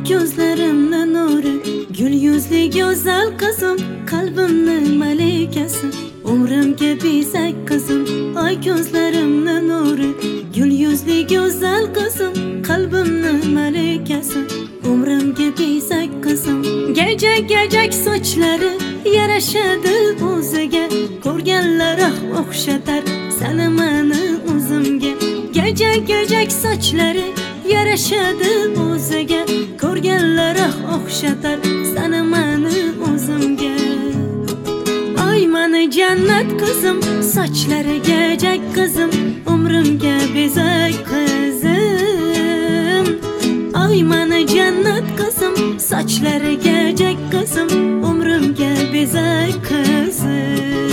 gözlerimden nuru, gül yüzlü güzel kızım, kalbimnin melikesi, umrimge bizek kızım. Ay gözlerimden nuru, gül yüzlü güzel kızım, kalbimnin melikesi, umrimge bizek kızım. Gecek gecek saçları yaraşadı o'ziga, ko'rganlar o'xshatar seni meni o'zimga. Gecek gecek saçları yaraşadı o'ziga, ko'rganlar o'xshatar seni meni o'zimga. Ay meni jannat kızım, saçları gecek kızım, umrimga bezak kızım. Ay meni jannat kızım, saçları gecek kızım, umrimga bezak kızım.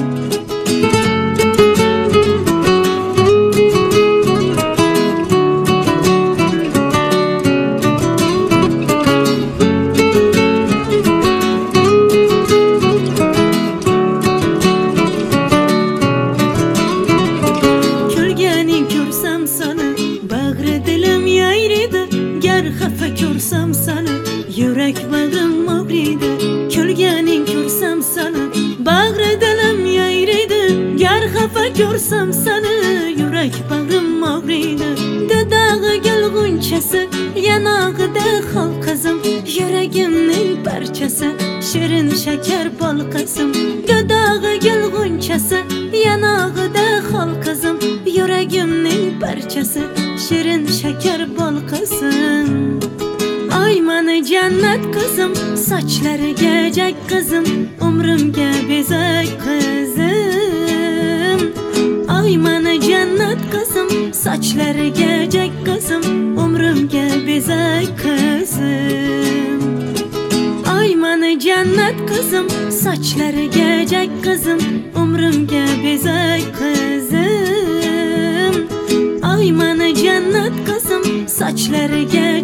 Ko'rsam seni, yürek bağrım ağrıydı. Kulganing ko'rsam seni, bag'ri dilim yayriydi. Gar xafa ko'rsam seni, yürek bağrım ağrıydı. Dudağı gül g'unchasi, yanog'ida xol qizim, yuragimning parchasi, shirin shakar bol qizim. Dudağı gül g'unchasi, yanog'ida xol qizim, yuragimning parchasi, shirin shakar bol qizim. Ay meni jannat kızım, saçları gecek kızım, umrimga bezak kızım. Ay meni jannat kızım, saçları gecek kızım, umrimga bezak kızım. Ay meni jannat kızım, saçları gecek kızım, umrimga bezak kızım. Ay meni jannat kızım, saçları gecek